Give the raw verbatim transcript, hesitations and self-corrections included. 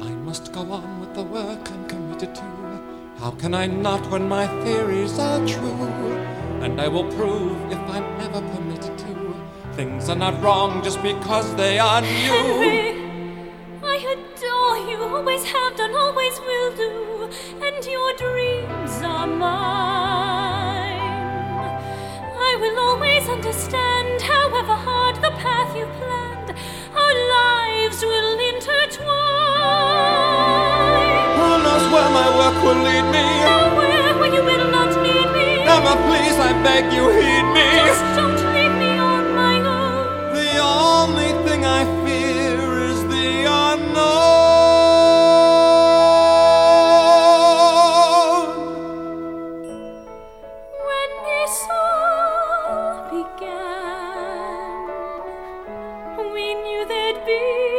I must go on with the work I'm committed to. How can I not when my theories are true? And I will prove if I'm ever permitted to. Things are not wrong just because they are new. Henry, I adore you, always have done, always will do. And your dreams are mine. I will always understand, however hard the path you've planned. Our lives will intertwine. Who knows where my work will lead me? Nowhere where you will not need me. Emma, please, I beg you, heed me. Just don't leave me on my own. The only thing I fear is the unknown. When this all began, we knew there'd be